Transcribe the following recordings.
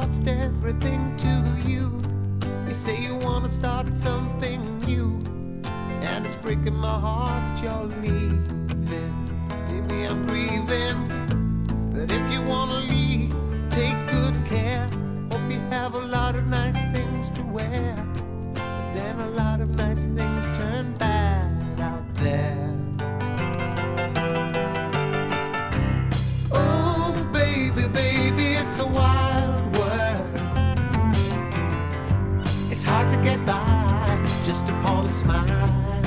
lost everything to you. You say you wanna start something new, and it's breaking my heart you're leaving. Maybe I'm grieving, but if you wanna leave, take good care. Hope you have a lot of nice things to wear, but then a lot of nice things turn bad out there. Oh baby, baby, it's a wild world. It's hard to get by just upon a smile.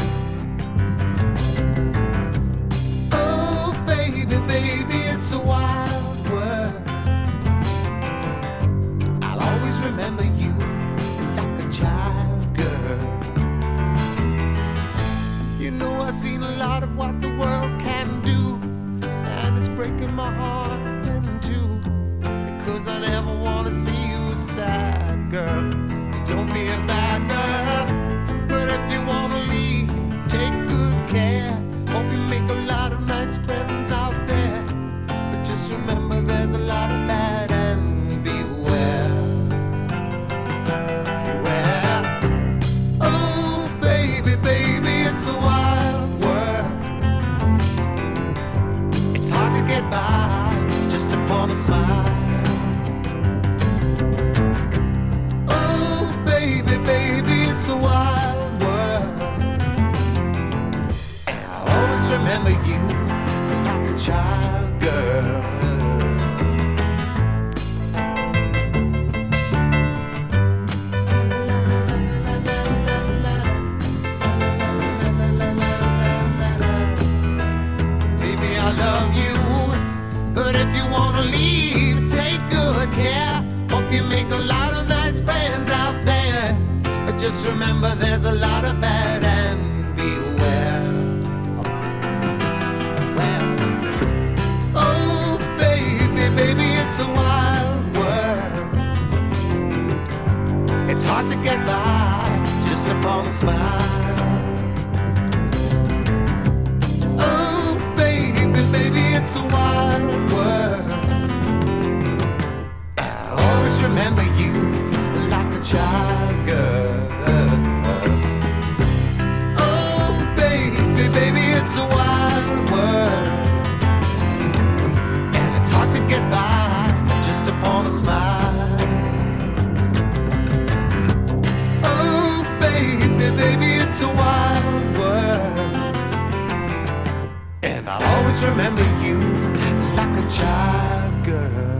Oh baby, baby, it's a wild world. I'll always remember you like a child, girl. You know I've seen a lot of what the world can do, and it's breaking my heart in two, because I never wanna see you sad, girl. Don't be a bad girl, but if you wanna leave, take good care. Hope you make a lot of nice friends out there, but just remember there's a lot of bad, and beware. Beware. Oh baby, baby, it's a wild world. It's hard to get by just upon a smile. Oh baby, baby, it's a wild world, and I'll always remember you like a child, girl. Baby, I love you, but if you wanna leave, take good care. Hope you make a lot of nice friends out there, but just remember there's a lot of bad, and beware. Well, oh baby, baby, it's a wild world. It's hard to get by just upon a smile. Oh baby, baby, it's a wild world. I'll always remember you like a child, girl. Oh baby, baby, it's a wild world, and it's hard to get by just upon a smile. Oh baby, baby, it's a wild world, and I'll always remember you like a child, girl.